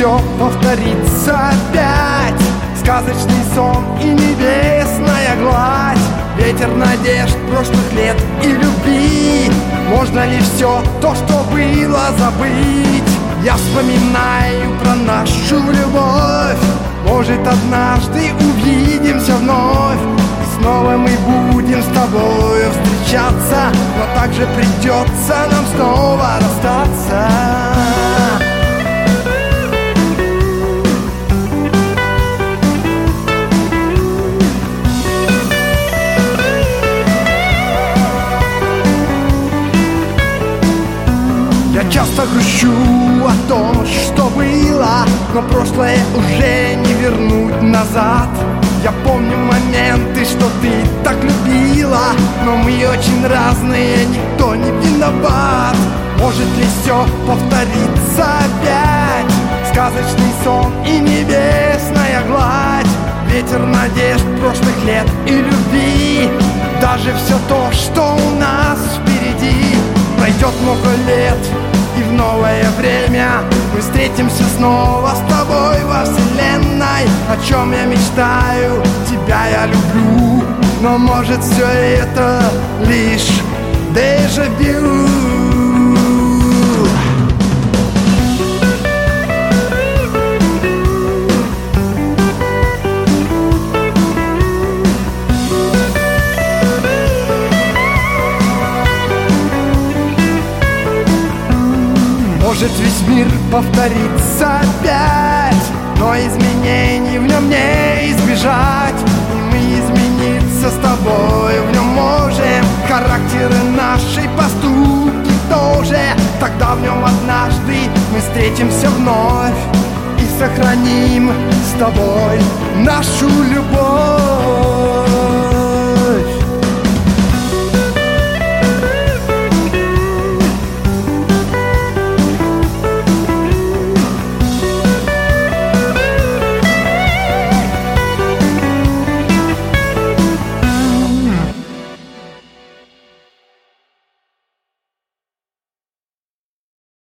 все повторится опять? Сказочный сон и небесная гладь, ветер надежд прошлых лет и любви. Можно ли все то, что было, забыть? Я вспоминаю про нашу любовь. Может, однажды увидимся вновь, и снова мы будем с тобою встречаться, но также придется нам снова расстаться. Я часто грущу о том, что было, но прошлое уже не вернуть назад. Я помню моменты, что ты так любила, но мы очень разные, никто не виноват. Может ли все повториться опять? Сказочный сон и небесная гладь, ветер надежд прошлых лет и любви. Даже все то, что у нас впереди, пройдет много лет, и в новое время мы встретимся снова с тобой во вселенной. О чем я мечтаю, тебя я люблю, но может все это лишь дежавю. Может весь мир повторится опять, но изменений в нем не избежать. И мы измениться с тобой в нем можем, характеры наши, поступки тоже. Тогда в нем однажды мы встретимся вновь и сохраним с тобой нашу любовь.